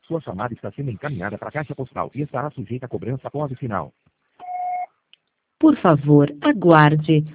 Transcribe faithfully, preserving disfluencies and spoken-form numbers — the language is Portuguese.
Sua chamada está sendo encaminhada para a caixa postal e estará sujeita a cobrança após o sinal. Por favor, aguarde.